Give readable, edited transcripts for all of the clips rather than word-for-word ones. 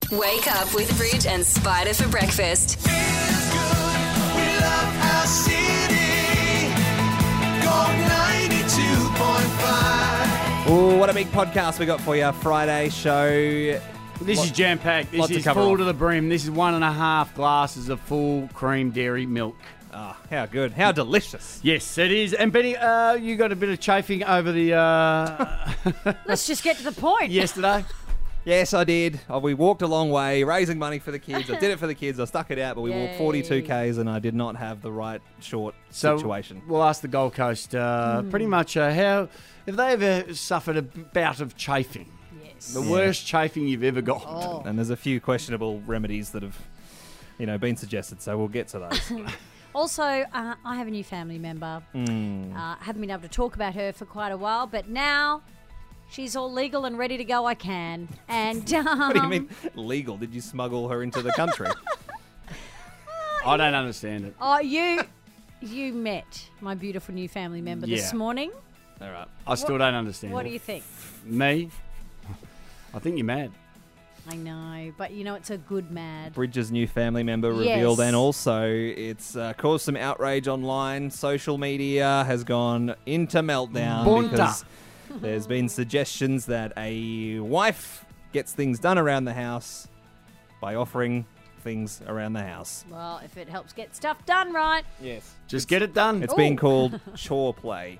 Wake up with Bridge and Spider for breakfast. We love our city. Gold 92.5. Oh, what a big podcast we got for you. Friday show. This is jam-packed. This lots to is cover full off. to the brim. This is 1.5 glasses of full cream dairy milk. Ah, how good. How delicious. Yes, it is. And Benny, you got a bit of chafing over the Let's just get to the point. yesterday. Yes, I did. We walked a long way, raising money for the kids. I did it for the kids. I stuck it out, but we walked Yay. 42 Ks and I did not have the right short situation. We'll ask the Gold Coast pretty much how have they ever suffered a bout of chafing? Yes. The worst chafing you've ever got. Oh. And there's a few questionable remedies that have, been suggested, so we'll get to those. Also, I have a new family member. Haven't been able to talk about her for quite a while, but now she's all legal and ready to go. I can. And What do you mean legal? Did you smuggle her into the country? I don't understand it. Oh, you met my beautiful new family member this Yeah. morning. All right. I still don't understand What it. do you think? Me? I think you're mad. I know, but it's a good mad. Bridges' new family member Yes. revealed, and also it's caused some outrage online. Social media has gone into meltdown Bunta. because there's been suggestions that a wife gets things done around the house by offering things around the house. Well, if it helps get stuff done right. Yes. Just get it done. It's being called chore play.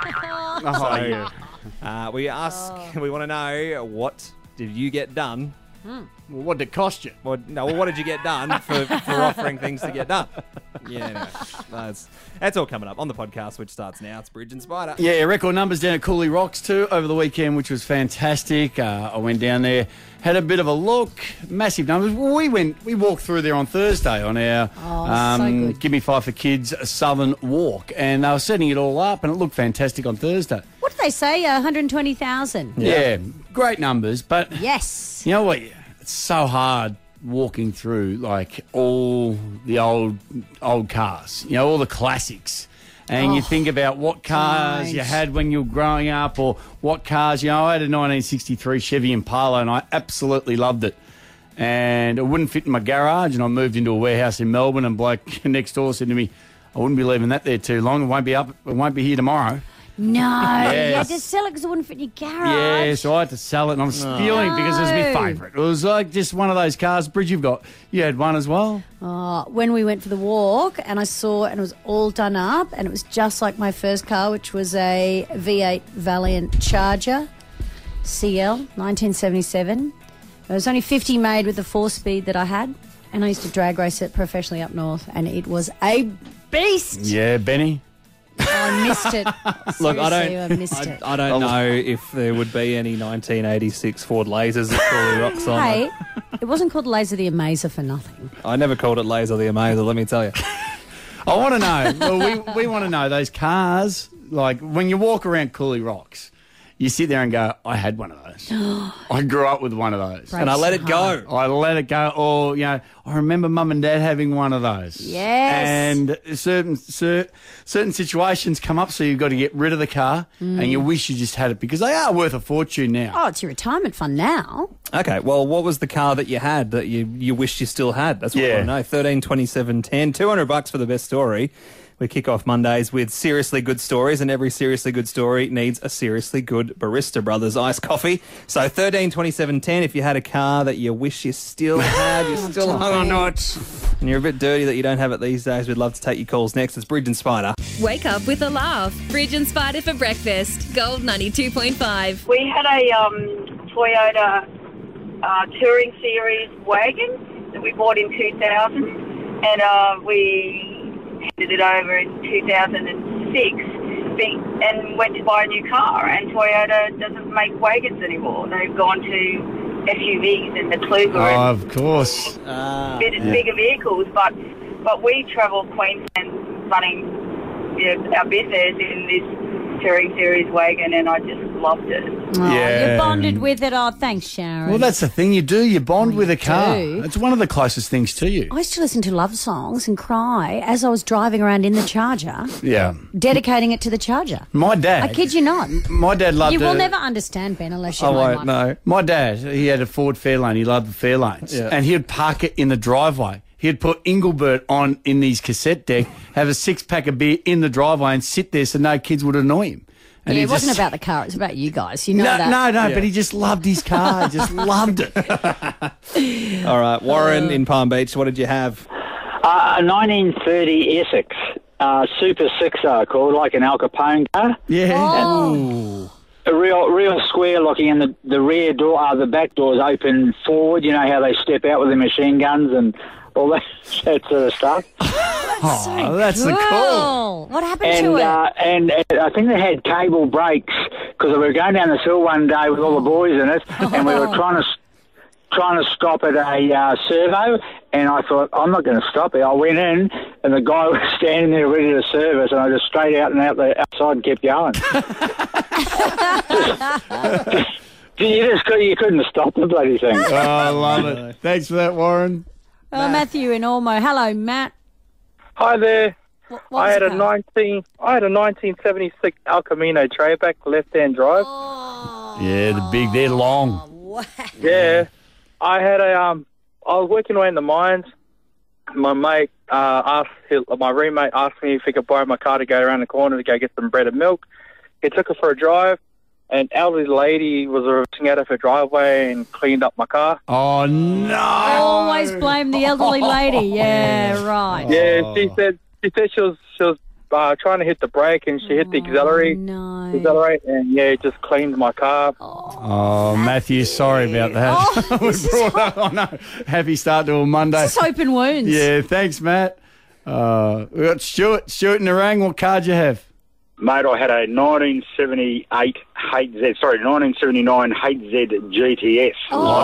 oh, yeah. We want to know, what did you get done? Well, what did it cost you? What did you get done for offering things to get done? Yeah, anyway, that's all coming up on the podcast, which starts now. It's Bridge and Spider. Yeah, record numbers down at Cooley Rocks too over the weekend, which was fantastic. I went down there, had a bit of a look. Massive numbers. We walked through there on Thursday on our so good. Give Me Five for Kids Southern Walk, and they were setting it all up, and it looked fantastic on Thursday. What did they say? 120,000. Yeah, great numbers, but Yes. you know what? It's so hard walking through like all the old cars, all the classics. And you think about what cars you right. had when you were growing up, or what cars, I had a 1963 Chevy Impala and I absolutely loved it. And it wouldn't fit in my garage, and I moved into a warehouse in Melbourne, and bloke next door said to me, I wouldn't be leaving that there too long. It won't be here tomorrow. No. Yes. You had to sell it because it wouldn't fit in your garage. Yeah, so I had to sell it, and I'm stealing because it was my favourite. It was like just one of those cars. Bridge, you had one as well? When we went for the walk and I saw and it was all done up and it was just like my first car, which was a V8 Valiant Charger CL 1977. It was only 50 made with the 4-speed that I had, and I used to drag race it professionally up north, and it was a beast. Yeah, Benny. I missed it. Look, Seriously, I missed it. I don't know if there would be any 1986 Ford Lasers that Cooley Rocks on. Hey, it wasn't called Laser the Amazer for nothing. I never called it Laser the Amazer, let me tell you. I want to know. Well, we want to know those cars, like when you walk around Cooley Rocks, you sit there and go, I had one of those. I grew up with one of those. Right. And I let it go. I let it go. Or, I remember Mum and Dad having one of those. Yes. And certain situations come up, so you've got to get rid of the car, and you wish you just had it because they are worth a fortune now. Oh, it's your retirement fund now. Okay, well, what was the car that you had that you wished you still had? That's what I want to know. 13, 27, 10, $200 for the best story. We kick off Mondays with seriously good stories, and every seriously good story needs a seriously good Barista Brothers iced coffee. So 13, 27, 10, if you had a car that you wish you still had, you still hung on to it, and you're a bit dirty that you don't have it these days, we'd love to take your calls next. It's Bridge and Spider. Wake up with a laugh. Bridge and Spider for breakfast. Gold 92.5. We had a Toyota Touring Series wagon that we bought in 2000, and we handed it over in 2006 and went to buy a new car, and Toyota doesn't make wagons anymore. They've gone to SUVs and the Kluger Of course. and bigger vehicles, but we travel Queensland running our business in this Touring Series wagon, and I just loved it. Oh, Yeah. You bonded with it. Oh, thanks, Sharon. Well, that's the thing. You do. You bond with a car. do. It's one of the closest things to you. I used to listen to love songs and cry as I was driving around in the Charger, Yeah. dedicating it to the Charger. My dad. I kid you not. My dad loved You will it. never understand, Ben, unless you I know won't one. know. My dad, he had a Ford Fairlane. He loved the Fairlanes. Yeah. And he would park it in the driveway. He'd put Engelbert on in his cassette deck, have a 6-pack of beer in the driveway and sit there so no kids would annoy him. And Yeah, he it wasn't just- about the car. It was about you guys. You know No, that. no, but he just loved his car. He just loved it. All right, Warren in Palm Beach, what did you have? A 1930 Essex Super 6R called, like an Al Capone car. Yeah. Oh, A real square looking, and the rear door, the back doors open forward. You know how they step out with their machine guns and all that sort of stuff. Oh, that's the call. What happened And to it? and I think they had cable brakes because we were going down the hill one day with all the boys in it, and we were trying to stop at a servo, and I thought, I'm not going to stop it. I went in, and the guy was standing there ready to service, and I just straight out the outside and kept going. You couldn't stop the bloody thing. Oh, I love it. Thanks for that, Warren. Matthew in Ormo. Hello, Matt. Hi there. What I was had the a car? 1976 El Camino trayback left-hand drive. Oh, Yeah, they're long. wow. Yeah, I had I was working away in the mines. My mate my roommate asked me if he could borrow my car to go around the corner to go get some bread and milk. He took her for a drive. An elderly lady was reversing out of her driveway and cleaned up my car. Oh, no. Always blame the elderly lady. Yeah, right. Yeah, she said she was trying to hit the brake and she hit the accelerate, and yeah, it just cleaned my car. Oh, Matthew, sorry about that. Oh, this is Happy start to a Monday. Just open wounds. Yeah, thanks, Matt. We got Stuart. Stuart in the Rang. What card you have? Mate, I had a 1979 HZ GTS.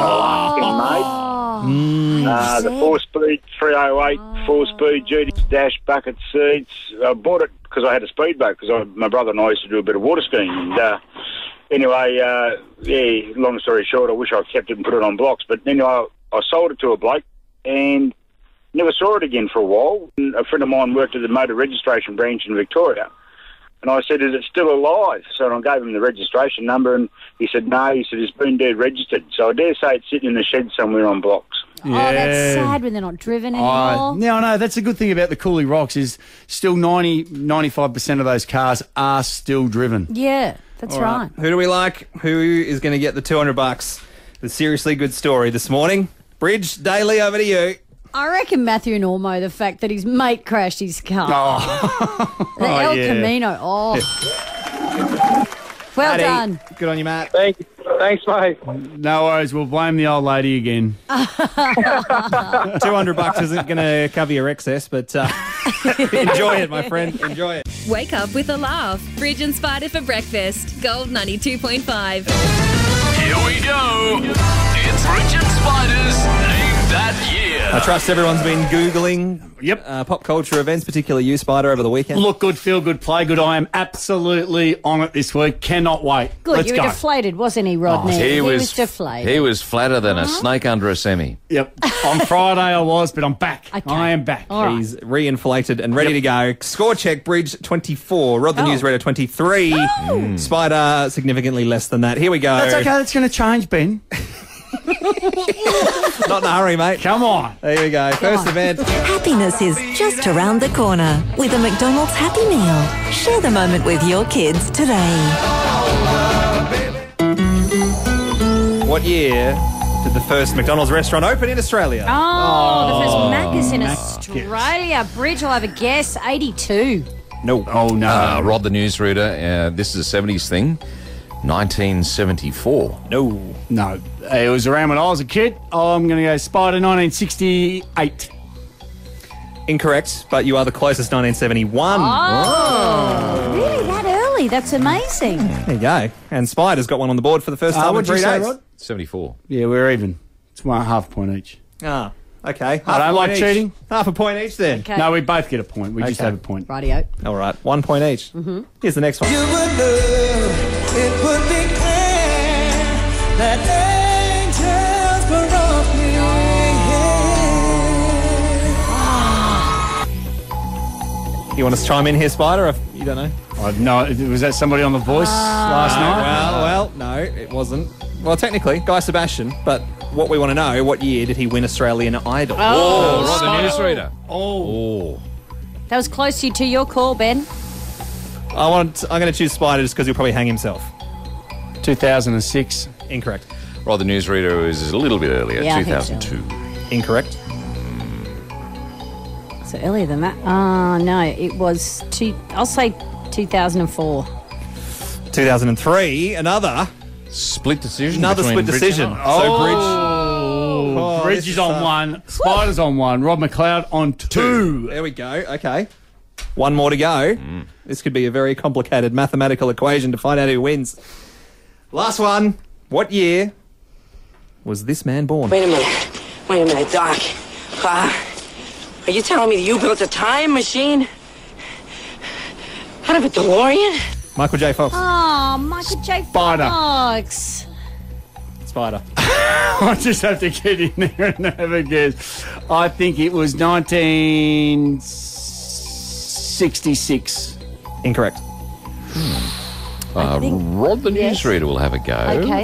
The 4-speed 308, 4-speed GTS dash bucket seats. I bought it because I had a speedboat because my brother and I used to do a bit of water skiing. And anyway, long story short, I wish I kept it and put it on blocks. But anyway, I sold it to a bloke and never saw it again for a while. And a friend of mine worked at the motor registration branch in Victoria. And I said, is it still alive? So I gave him the registration number, and he said, no. He said, it's been dead registered. So I dare say it's sitting in the shed somewhere on blocks. Oh, that's sad when they're not driven anymore. No, that's a good thing about the Cooley Rocks is still 95% of those cars are still driven. Yeah, that's All right. Who do we like? Who is going to get the $200? The seriously good story this morning. Bridge, Daily, over to you. I reckon Matthew in Ormo, the fact that his mate crashed his car. The El Camino. Oh. Well Matty, done. Good on you, Matt. Thanks, mate. No worries. We'll blame the old lady again. $200 isn't going to cover your excess, but enjoy it, my friend. Enjoy it. Wake up with a laugh. Bridge and Spider for breakfast. Gold 92.5. Here we go. It's Bridge and Spider's Name That Year. I trust everyone's been Googling pop culture events, particularly you, Spider, over the weekend. Look good, feel good, play good. I am absolutely on it this week. Cannot wait. Good, Let's you were go. deflated, wasn't he, Rodney? He was deflated. He was flatter than a snake under a semi. Yep. On Friday I was, but I'm back. Okay. I am back. All right. He's reinflated and ready to go. Score check, Bridge 24. Rod the Newsreader 23. Spider significantly less than that. Here we go. That's okay. That's going to change, Ben. Not in a hurry, mate. Come on. There we go. First event. Happiness is just around the corner with a McDonald's Happy Meal. Share the moment with your kids today. What year did the first McDonald's restaurant open in Australia? Oh, the first Macca's in Australia. Bridge, I'll have a guess. 82. No. Oh, no. Rod the Newsreader, this is a 70s thing. 1974. No. No. It was around when I was a kid. I'm going to go Spider 1968. Incorrect, but you are the closest, 1971. Oh, really? That early? That's amazing. There you go. And Spider's got one on the board for the first time in What'd 3 you say, days. Rod? 74. Yeah, we're even. It's 1.5 point each. Ah, Okay. I don't like each. cheating. Half a point each then. Okay. No, we both get a point. We just Okay. have a point. Rightio. All right. 1 point each. Mm-hmm. Here's the next one. You would love, it would be clear that angels were up You want us to chime in here, Spider? Or you don't know? No, was that somebody on The Voice last night? Well, no, it wasn't. Well, technically, Guy Sebastian, but what we want to know, what year did he win Australian Idol? Oh, Rod the newsreader. Oh. That was close to your call, Ben. I'm going to choose Spider just because he'll probably hang himself. 2006. Incorrect. Rod the newsreader is a little bit earlier, Yeah, I think so. 2002. Incorrect. So earlier than that? No, it was I'll say 2004. 2003, another Split decision. split between Bridge decision. and I. So Bridge. Oh, Bridge this is is on tough. 1. Spider's on 1. Rob McLeod on 2. There we go. Okay. One more to go. This could be a very complicated mathematical equation to find out who wins. Last one. What year was this man born? Wait a minute, Doc. Are you telling me that you built a time machine out of a DeLorean? Michael J. Fox. Oh, Michael J. Spider. Fox. Spider. I just have to get in there and have a guess. I think it was 1966. Incorrect. Rod the newsreader will have a go. Okay.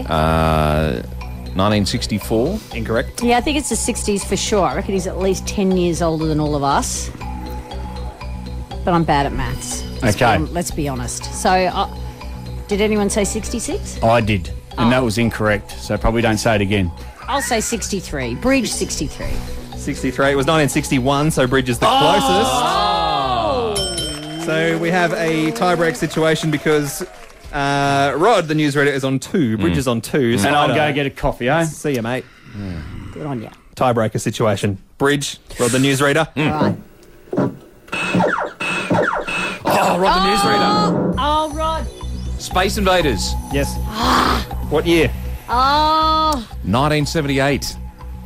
1964. Incorrect. Yeah, I think it's the 60s for sure. I reckon he's at least 10 years older than all of us. But I'm bad at maths. Let's be honest. So, did anyone say 66? I did. And that was incorrect. So probably don't say it again. I'll say 63. Bridge 63. 63. It was 1961, so Bridge is the closest. So we have a tie-break situation because Rod, the newsreader, is on 2. Bridge is on 2. And I'll go get a coffee, eh? See you, mate. Good on you. Tiebreaker situation. Bridge, Rod, the newsreader. Right. Oh, Rod the newsreader. Oh, Rod. Space Invaders. Yes. What year? Oh. 1978.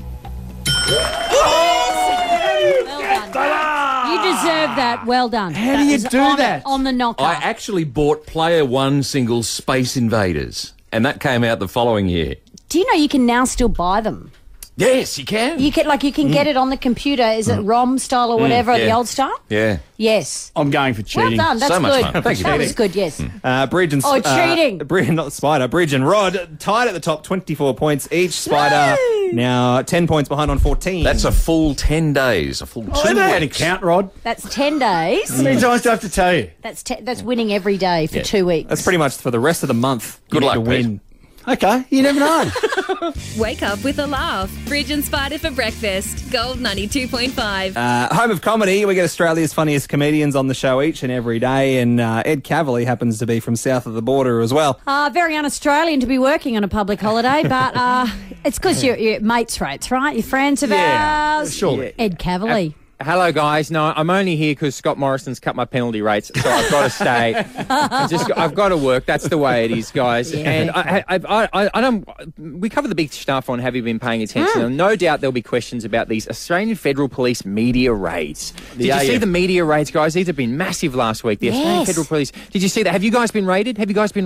Well done. You deserve that. Well done. How do you do that? On the knocker. I actually bought Player One single Space Invaders, and that came out the following year. Do you know you can now still buy them? Yes, you can. You can get it on the computer. Is it ROM style or whatever, the yeah. old style? Yeah. Yes. I'm going for cheating. Well done. That's So much good. fun. Thank you, That David. was good. Yes. Bridge and cheating. Bridge, not Spider. Bridge and Rod tied at the top, 24 points each. Spider now 10 points behind on 14. That's a full 10 days, a full 2 I know how to weeks. count, Rod. That's 10 days. How many times do I have to tell you? That's winning every day for 2 weeks. That's pretty much for the rest of the month. Good you luck, need to win. Okay, you never know. Wake up with a laugh. Bridge and Spider for breakfast. Gold 92.5. Home of comedy. We get Australia's funniest comedians on the show each and every day, and Ed Cavalier happens to be from south of the border as well. Very un-Australian to be working on a public holiday, but it's because you're mates rates, right? You're friends of ours. surely. Ed Cavalier. Hello, guys. No, I'm only here because Scott Morrison's cut my penalty rates, so I've got to stay. I've got to work. That's the way it is, guys. Yeah. And I don't. We cover the big stuff on Have You Been Paying Attention? And no doubt there'll be questions about these Australian Federal Police media raids. Did you see the media raids, guys? These have been massive last week. The Australian Federal Police. Did you see that? Have you guys been raided?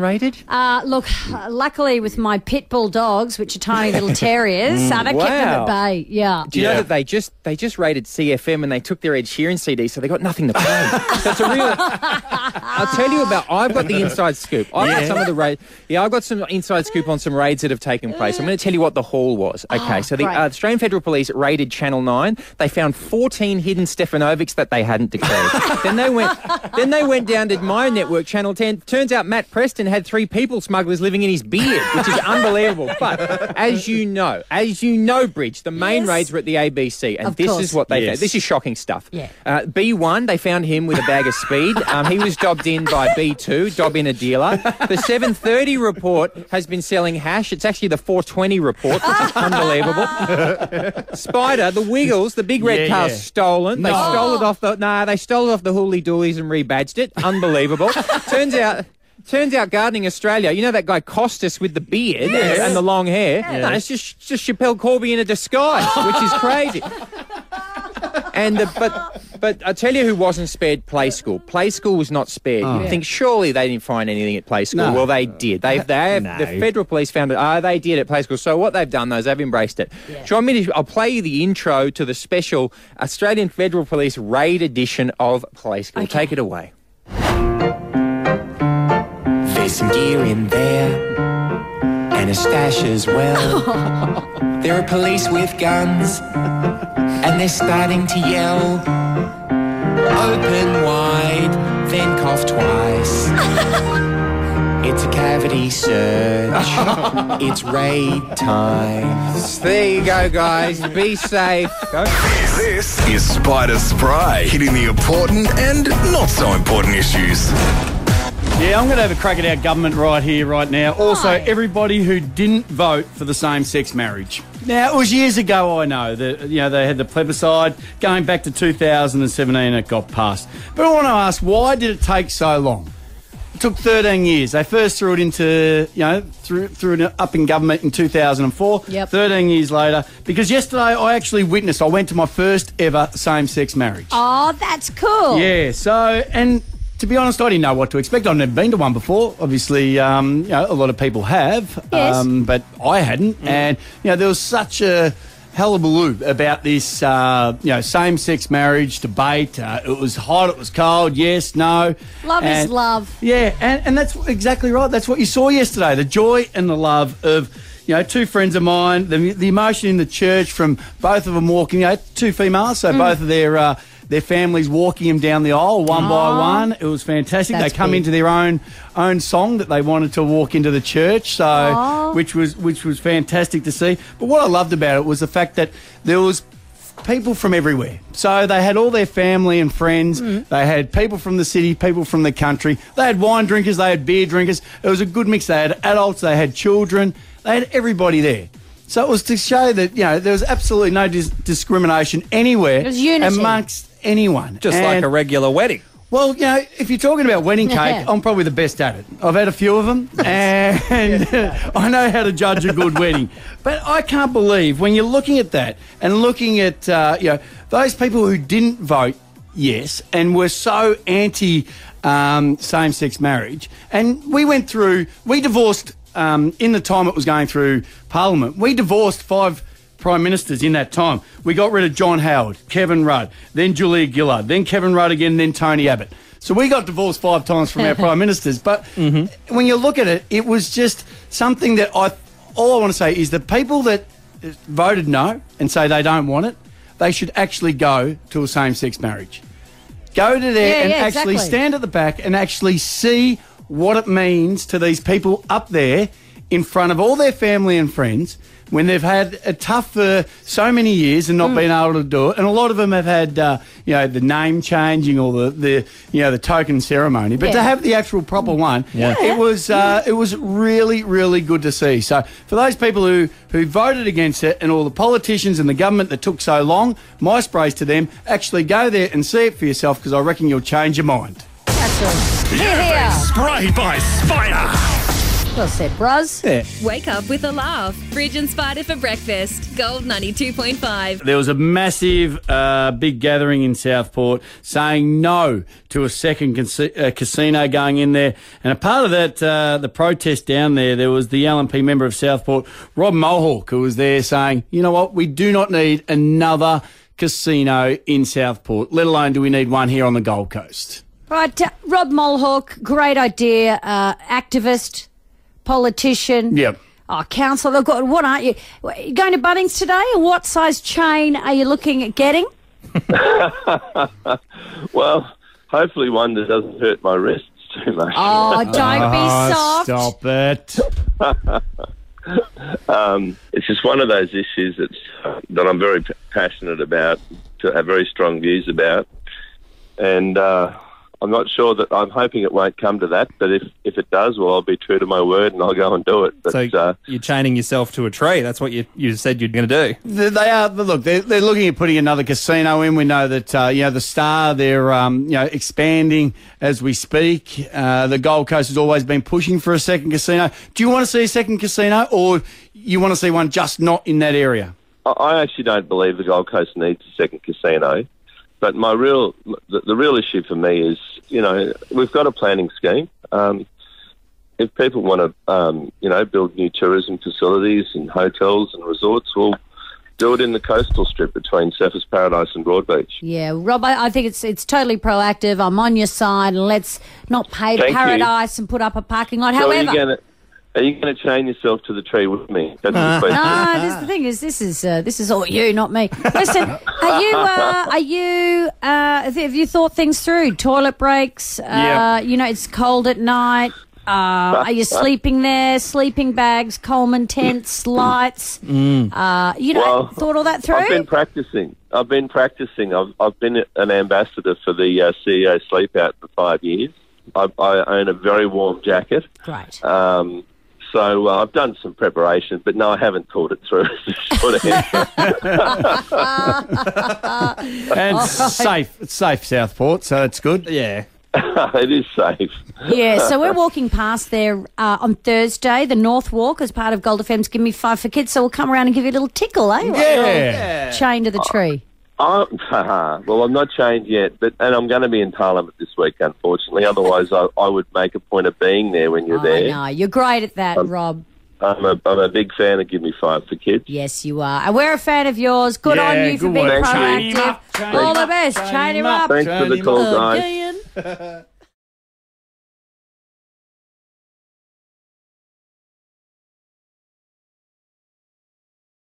Look, luckily with my pit bull dogs, which are tiny little terriers, that kept them at bay. Yeah. Do you know that they just raided CFM and they took their Ed Sheeran CD, so they got nothing to play. So it's a real. I'll tell you about. I've got the inside scoop. I've got some of the raid. Yeah, I've got some inside scoop on some raids that have taken place. I'm going to tell you what the haul was. Okay, so the Australian Federal Police raided Channel 9. They found 14 hidden Stefanovics that they hadn't declared. Then they went down to my network, Channel 10. Turns out Matt Preston had 3 people smugglers living in his beard, which is unbelievable. But as you know, Bridge, the main raids were at the ABC, and this is what they found. This is shocking stuff. Yeah. B1, they found him with a bag of speed. He was dobbed in by B2, dob in a dealer. The 7:30 report has been selling hash. It's actually the 4:20 report, which is unbelievable. Spider, the Wiggles, the big red car's stolen. They stole it off the Hooly Doolies and rebadged it. Unbelievable. Turns out Gardening Australia, you know that guy Costas with the beard and the long hair? No, it's just Chappelle Corby in a disguise, which is crazy. But I tell you who wasn't spared, Play School. Play School was not spared. You'd think surely they didn't find anything at Play School. No. Well, they did. The federal police found it. Oh, they did at Play School. So what they've done, though, is they've embraced it. Yeah. Do you want me to? I'll play you the intro to the special Australian Federal Police raid edition of Play School. Okay. Take it away. There's some gear in there, and a stash as well. There are police with guns, and they're starting to yell. Open wide, then cough twice. It's a cavity search. It's raid time. There you go, guys. Be safe. Go. This is Spider Spray, hitting the important and not so important issues. Yeah, I'm going to have a crack at our government right here, right now. Also, everybody who didn't vote for the same-sex marriage. Now, it was years ago, I know, that they had the plebiscite. Going back to 2017, it got passed. But I want to ask, why did it take so long? It took 13 years. They first threw it into, threw it up in government in 2004. Yep. 13 years later. Because yesterday I actually witnessed, I went to my first ever same-sex marriage. Oh, that's cool. Yeah, so, and to be honest, I didn't know what to expect. I've never been to one before. Obviously, a lot of people have, Yes. but I hadn't. And, there was such a hullabaloo about this, same-sex marriage debate. It was hot, it was cold, yes, no. Love is love. Yeah, and that's exactly right. That's what you saw yesterday, the joy and the love of, two friends of mine, the emotion in the church from both of them walking, two females, so both of their families walking them down the aisle one by one. It was fantastic. That's they come big. into their own song that they wanted to walk into the church, so which was fantastic to see. But what I loved about it was the fact that there was people from everywhere. So they had all their family and friends. They had people from the city, people from the country. They had wine drinkers, they had beer drinkers. It was a good mix. They had adults, they had children. They had everybody there. So it was to show that, there was absolutely no discrimination anywhere. It was unity. Amongst anyone. Just like a regular wedding. Well, if you're talking about wedding cake, I'm probably the best at it. I've had a few of them, and I know how to judge a good wedding. But I can't believe when you're looking at that and looking at those people who didn't vote yes and were so anti same-sex marriage, and we divorced in the time it was going through Parliament. We divorced 5 Prime Ministers in that time. We got rid of John Howard, Kevin Rudd, then Julia Gillard, then Kevin Rudd again, then Tony Abbott. So we got divorced 5 times from our Prime Ministers. But when you look at it, it was just something that all I want to say is the people that voted no and say they don't want it, they should actually go to a same-sex marriage. Go to there and actually stand at the back and actually see what it means to these people up there in front of all their family and friends when they've had a tough for so many years and not been able to do it. And a lot of them have had, the name changing or the token ceremony. But to have the actual proper one, it was really, really good to see. So for those people who voted against it and all the politicians and the government that took so long, my sprays to them, actually go there and see it for yourself because I reckon you'll change your mind. That's all. Here. Sprayed by Spider. Well said, Bruz. Yeah. Wake up with a laugh. Bridge and Spider for breakfast. Gold 92.5. There was a massive, big gathering in Southport saying no to a second casino going in there. And a part of that, the protest down there was the LNP member of Southport, Rob Mohawk, who was there saying, you know what, we do not need another casino in Southport, let alone do we need one here on the Gold Coast. Right, Rob Mohawk, great idea, activist, politician. Yep. Oh, councillor. Look, what aren't you? You going to Bunnings today? And what size chain are you looking at getting? Well, hopefully one that doesn't hurt my wrists too much. Oh, don't be soft. Stop it. It's just one of those issues that I'm very passionate about, to have very strong views about. And I'm not sure that I'm hoping it won't come to that, but if it does, well, I'll be true to my word and I'll go and do it. But, so you're chaining yourself to a tree. That's what you said you're going to do. They are. Look, they're looking at putting another casino in. We know that the Star, they're expanding as we speak. The Gold Coast has always been pushing for a second casino. Do you want to see a second casino, or you want to see one just not in that area? I actually don't believe the Gold Coast needs a second casino. But the real issue for me is, we've got a planning scheme. If people want to, build new tourism facilities and hotels and resorts, we'll do it in the coastal strip between Surfers Paradise and Broadbeach. Yeah, Rob, I think it's totally proactive. I'm on your side, and let's not pave paradise and put up a parking lot. So However, are you going to chain yourself to the tree with me? That's the question. No, the thing is, this is all you, not me. Listen, have you thought things through? Toilet breaks. It's cold at night. Are you sleeping there? Sleeping bags, Coleman tents, lights. Thought all that through? I've been practicing. I've been an ambassador for the CEO Sleep Out for 5 years. I own a very warm jacket. Great. So I've done some preparation, but no, I haven't thought it through. And safe. It's safe, Southport, so that's good. Yeah. It is safe. Yeah, so we're walking past there on Thursday, the North Walk, as part of Gold FM's Give Me 5 for Kids, so we'll come around and give you a little tickle, eh? Yeah. Chained to the tree. Well, I'm not chained yet, and I'm going to be in Parliament this week, unfortunately. Otherwise, I would make a point of being there when you're there. No, you're great at that, Rob. I'm a big fan of Give Me 5 for Kids. Yes, you are. And we're a fan of yours. Good on you for being proactive. All the best. Chain him up. Thanks for the call, guys.